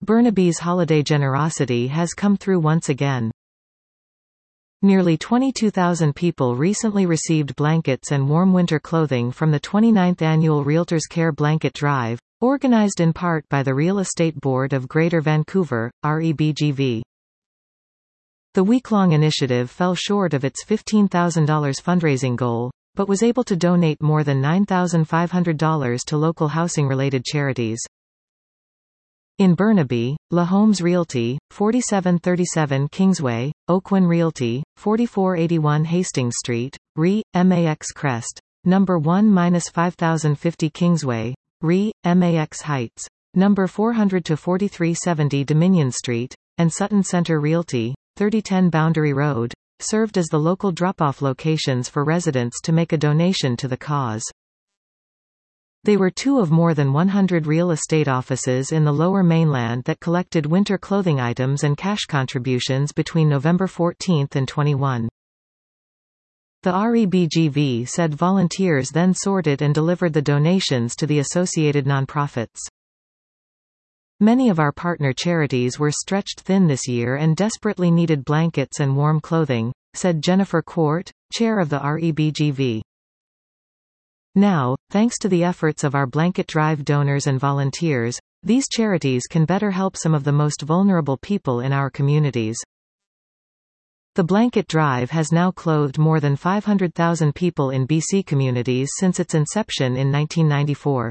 Burnaby's holiday generosity has come through once again. Nearly 22,000 people recently received blankets and warm winter clothing from the 29th Annual Realtors Care Blanket Drive, organized in part by the Real Estate Board of Greater Vancouver, REBGV. The week-long initiative fell short of its $15,000 fundraising goal, but was able to donate more than $9,500 to local housing-related charities. In Burnaby, La Homes Realty, 4737 Kingsway, Oakwyn Realty, 4481 Hastings Street, RE. MAX Crest, No. 1-5050 Kingsway, RE. MAX Heights, No. 400-4370 Dominion Street, and Sutton Center Realty, 3010 Boundary Road, served as the local drop-off locations for residents to make a donation to the cause. They were two of more than 100 real estate offices in the Lower Mainland that collected winter clothing items and cash contributions between November 14 and 21. The REBGV said volunteers then sorted and delivered the donations to the associated nonprofits. Many of our partner charities were stretched thin this year and desperately needed blankets and warm clothing, said Jennifer Quart, chair of the REBGV. Now, thanks to the efforts of our Blanket Drive donors and volunteers, these charities can better help some of the most vulnerable people in our communities. The Blanket Drive has now clothed more than 500,000 people in BC communities since its inception in 1994.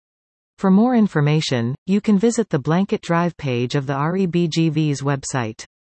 For more information, you can visit the Blanket Drive page of the REBGV's website.